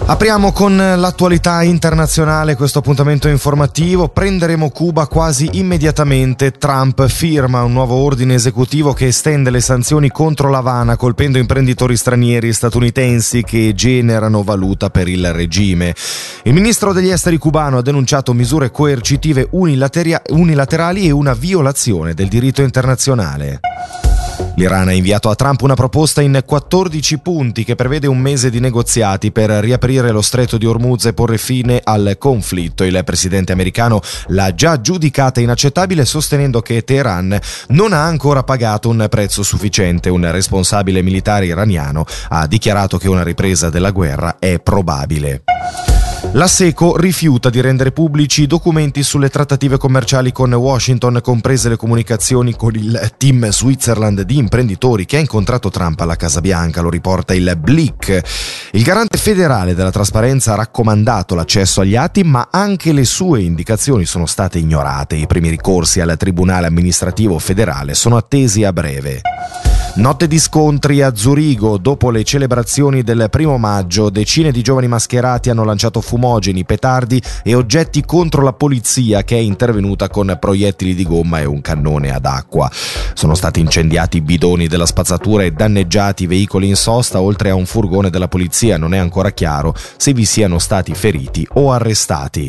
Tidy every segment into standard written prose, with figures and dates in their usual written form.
Apriamo con l'attualità internazionale questo appuntamento informativo. Prenderemo Cuba quasi immediatamente. Trump firma un nuovo ordine esecutivo che estende le sanzioni contro l'Havana, colpendo imprenditori stranieri e statunitensi che generano valuta per il regime. Il ministro degli esteri cubano ha denunciato misure coercitive unilaterali e una violazione del diritto internazionale. L'Iran ha inviato a Trump una proposta in 14 punti che prevede un mese di negoziati per riaprire lo stretto di Hormuz e porre fine al conflitto. Il presidente americano l'ha già giudicata inaccettabile, sostenendo che Teheran non ha ancora pagato un prezzo sufficiente. Un responsabile militare iraniano ha dichiarato che una ripresa della guerra è probabile. La SECO rifiuta di rendere pubblici i documenti sulle trattative commerciali con Washington, comprese le comunicazioni con il team Switzerland di imprenditori che ha incontrato Trump alla Casa Bianca, lo riporta il Blick. Il garante federale della trasparenza ha raccomandato l'accesso agli atti, ma anche le sue indicazioni sono state ignorate. I primi ricorsi al Tribunale amministrativo federale sono attesi a breve. Notte di scontri a Zurigo. Dopo le celebrazioni del 1 maggio, decine di giovani mascherati hanno lanciato fumogeni, petardi e oggetti contro la polizia, che è intervenuta con proiettili di gomma e un cannone ad acqua. Sono stati incendiati bidoni della spazzatura e danneggiati veicoli in sosta, oltre a un furgone della polizia. Non è ancora chiaro se vi siano stati feriti o arrestati.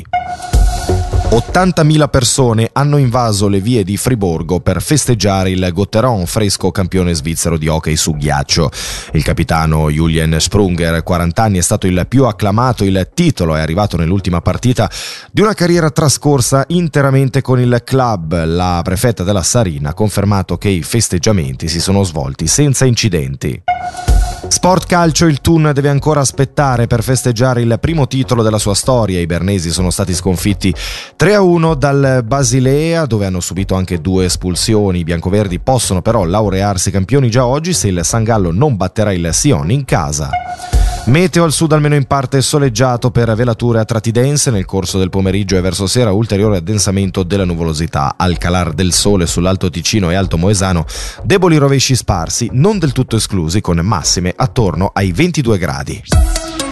80.000 persone hanno invaso le vie di Friburgo per festeggiare il Gotteron, fresco campione svizzero di hockey su ghiaccio. Il capitano Julian Sprunger, 40 anni, è stato il più acclamato. Il titolo è arrivato nell'ultima partita di una carriera trascorsa interamente con il club. La prefetta della Sarina ha confermato che i festeggiamenti si sono svolti senza incidenti. Sport calcio, il Thun deve ancora aspettare per festeggiare il primo titolo della sua storia. I bernesi sono stati sconfitti 3-1 dal Basilea, dove hanno subito anche 2 espulsioni. I biancoverdi possono però laurearsi campioni già oggi se il San Gallo non batterà il Sion in casa. Meteo al sud almeno in parte soleggiato per velature a tratti dense. Nel corso del pomeriggio e verso sera ulteriore addensamento della nuvolosità. Al calar del sole sull'Alto Ticino e Alto Moesano deboli rovesci sparsi, non del tutto esclusi, con massime attorno ai 22 gradi.